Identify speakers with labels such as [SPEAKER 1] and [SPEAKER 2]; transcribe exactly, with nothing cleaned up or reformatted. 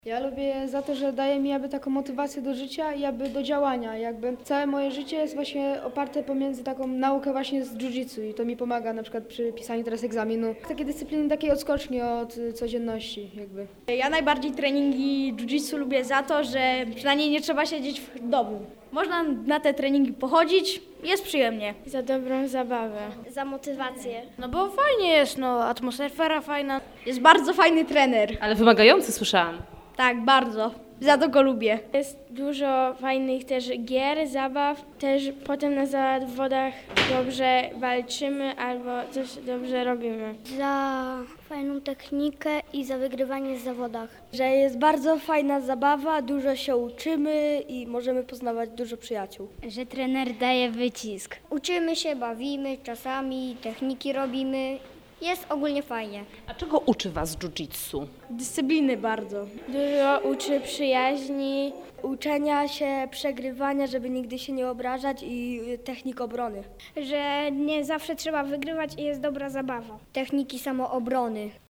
[SPEAKER 1] Ja lubię za to, że daje mi jakby taką motywację do życia i jakby do działania. Jakby całe moje życie jest właśnie oparte pomiędzy taką naukę właśnie z jiu-jitsu i to mi pomaga na przykład przy pisaniu teraz egzaminu. Takie dyscypliny, takiej odskoczni od y, codzienności jakby.
[SPEAKER 2] Ja najbardziej treningi jiu-jitsu lubię za to, że przynajmniej nie trzeba siedzieć w domu. Można na te treningi pochodzić, jest przyjemnie.
[SPEAKER 3] Za dobrą zabawę.
[SPEAKER 4] Za motywację.
[SPEAKER 2] No bo fajnie jest, no atmosfera fajna. Jest bardzo fajny trener.
[SPEAKER 5] Ale wymagający słyszałam.
[SPEAKER 2] Tak, bardzo. Za to go lubię.
[SPEAKER 3] Jest dużo fajnych też gier, zabaw. Też potem na zawodach dobrze walczymy albo coś dobrze robimy.
[SPEAKER 4] Za fajną technikę i za wygrywanie w zawodach.
[SPEAKER 2] Że jest bardzo fajna zabawa, dużo się uczymy i możemy poznawać dużo przyjaciół.
[SPEAKER 6] Że trener daje wycisk.
[SPEAKER 4] Uczymy się, bawimy, czasami techniki robimy. Jest ogólnie fajnie.
[SPEAKER 5] A czego uczy was jiu-jitsu?
[SPEAKER 2] Dyscypliny bardzo.
[SPEAKER 3] Dużo uczy przyjaźni,
[SPEAKER 2] Uczenia się, przegrywania, żeby nigdy się nie obrażać i technik obrony.
[SPEAKER 4] Że nie zawsze trzeba wygrywać i jest dobra zabawa. Techniki samoobrony.